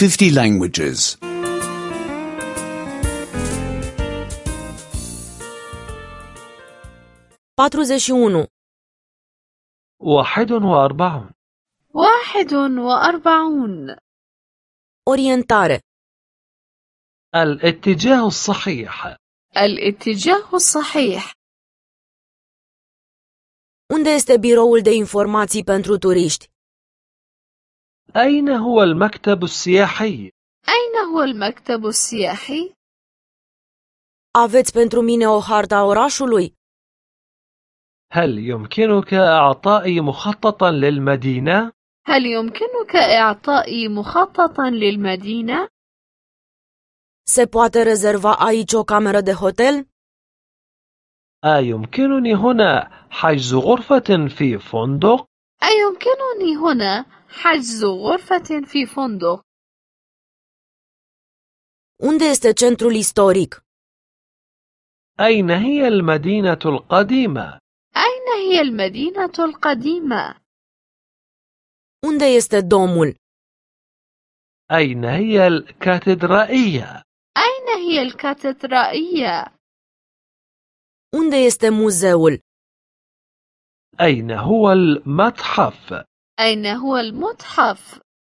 50 languages. 41. 41. 41. Orientare. الاتجاه الصحيح. الاتجاه الصحيح. Unde este biroul de informații pentru turiști? أين هو المكتب السياحي؟ أين هو المكتب السياحي؟ Aveți pentru mine o hartă a orașului? هل يمكنك إعطائي مخططا للمدينة؟ هل يمكنك إعطائي مخططا للمدينة؟ Se poate rezerva aici o cameră de hotel? أيمكنني هنا حجز غرفة في فندق؟ أيمكنني هنا حجز غرفة في فندق؟ Unde este centrul istoric? أين هي المدينة القديمة؟ أين هي المدينة القديمة؟ Unde este domul? أين هي الكاتدرائية؟ أين هي الكاتدرائية؟ Unde este muzeul? أين هو المتحف؟ أين هو المتحف؟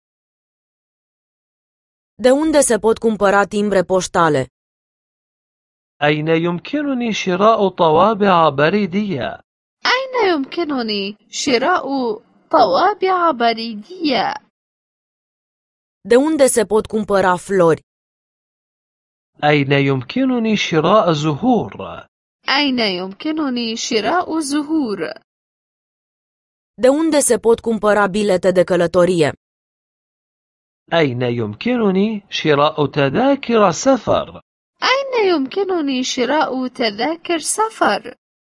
De unde se pot cumpăra timbre poștale? أين يمكنني شراء طوابع بريدية؟ أين يمكنني شراء طوابع بريدية؟ De unde se pot cumpăra flori? أين يمكنني شراء زهور؟ أين يمكنني شراء زهور؟ De unde se pot cumpăra bilete de călătorie? أين يمكنني شراء تذاكر سفر؟ أين يمكنني شراء تذاكر سفر؟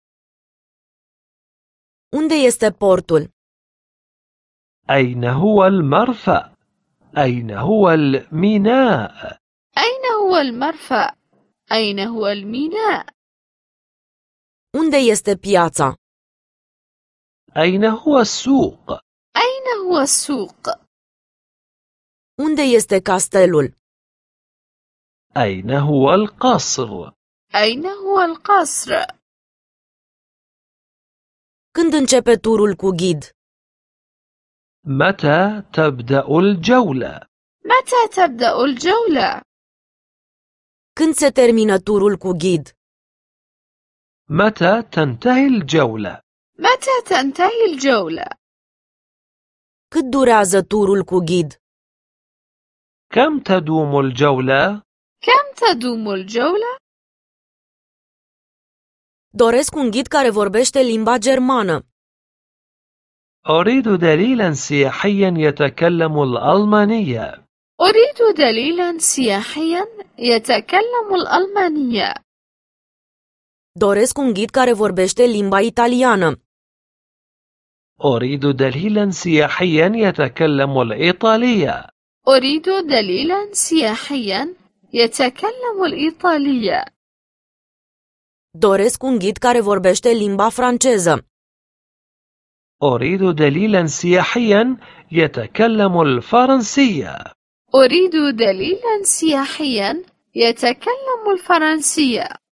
Unde este portul? أين هو المرفأ؟ أين هو الميناء؟ أين هو المرفأ؟ أين هو الميناء؟ Unde este piața? أين هو السوق؟ أين هو السوق؟ Unde este castelul? أين هو القصر؟ أين هو القصر؟ Când începe turul cu ghid? متى تبدأ الجولة؟ متى تبدأ الجولة؟ Când se termină turul cu ghid? متى تنتهي الجولة؟ متى تنتهي الجولة؟ Cât durează turul cu ghid? كم تدوم الجولة؟ كم تدوم الجولة؟ Doresc un ghid care vorbește limba germană. أريد دليلا سياحيا يتكلم الألمانية. أريد دليلا سياحيا يتكلم الألمانية. Doresc un ghid care vorbește limba italiană. أريد دليلا سياحيا يتكلم الإيطالية. أريد دليلا سياحيا يتكلم الإيطالية. Doresc un ghid care vorbește limba franceză. أريد دليلا سياحيا يتكلم الفرنسية. أريد دليلا سياحيا يتكلم الفرنسية.